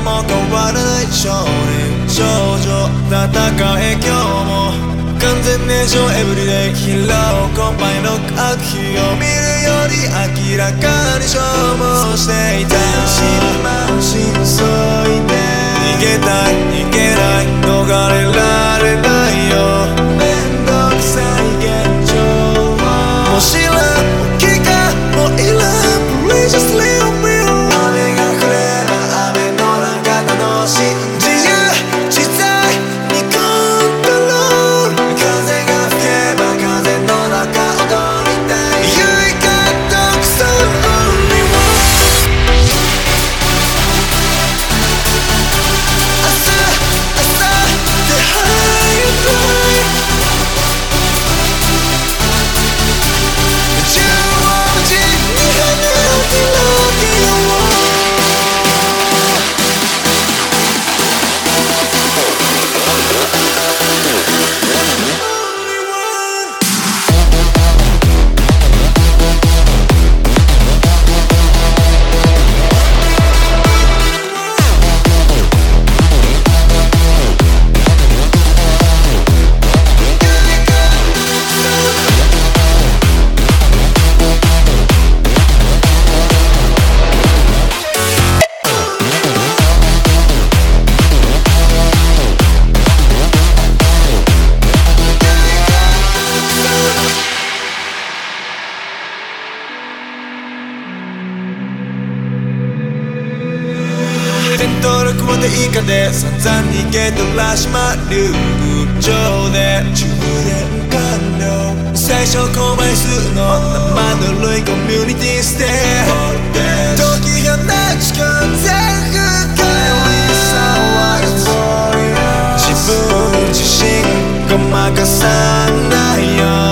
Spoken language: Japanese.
も変わらない少年少女戦え今日も完全燃焼エブリデイ疲労困憊の悪秘を見るより明らかに消耗していた真相いて逃げたい逃げない逃れられないよめんどくさい現状はもう知らん気がもういらん Please just leave me alone 雨が降れば雨の中楽しい自由自在にコントロール風が吹けば風の中踊りたい You got the only one 朝でハイフライ中央人に羽を広げよう戦闘力まで以下で散々逃げとらしまる空上で充電完了最小公倍数の生ぬるいコミュニティステー解き放ち完全不可自分自身ごまかさないよ